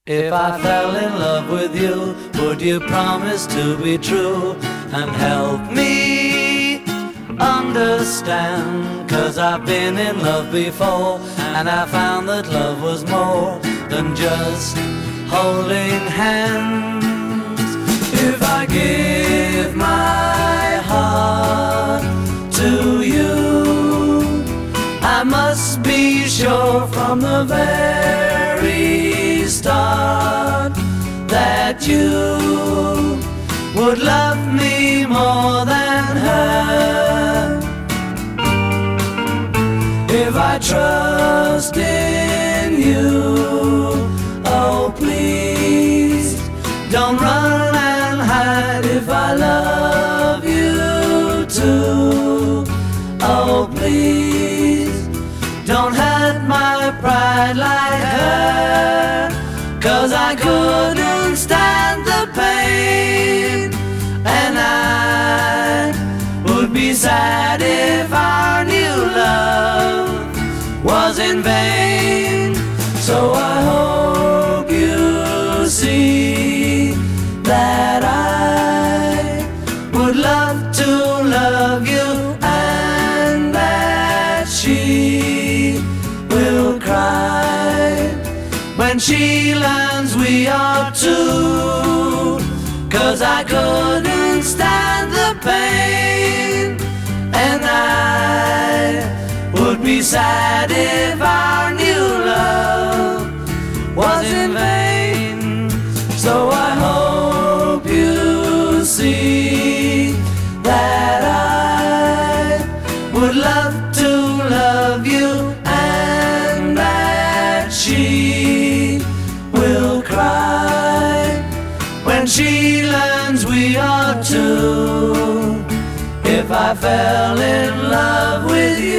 If I fell in love with you, would you promise to be true and help me understand? 'Cause I've been in love before, and I found that love was more than just holding hands. If I give my heart to you, I must be sure from the very start that you would love me more than her. If I trust in you, oh please don't run and hide. If I love you too, oh please don't hurt my pride like her. 'Cause I couldn't stand the pain, and I would be sad if our new love was in vain. So I hope you see that I would love to love you, and that she will cry when she learns we are two. 'Cause I couldn't stand the pain, and I would be sad if our new love was in vain. So I hope you see that I would love to love you, and that she will cry when she learns we are two. If I fell in love with you,